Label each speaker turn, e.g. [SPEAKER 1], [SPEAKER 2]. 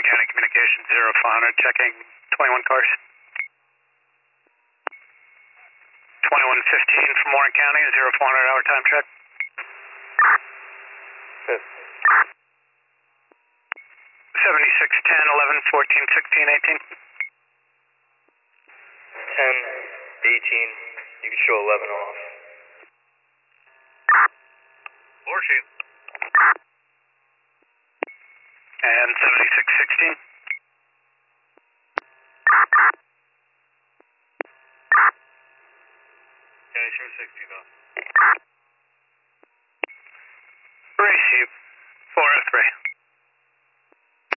[SPEAKER 1] County Communications 0400, checking 21 cars. 2115 from Warren County, 0400 hour time check.
[SPEAKER 2] Good.
[SPEAKER 1] 76, 10, 11, 14, 16, 18.
[SPEAKER 2] 10, 18, you can show 11 off.
[SPEAKER 1] Or shoot. And 76, 16.
[SPEAKER 2] Can I show 60 though?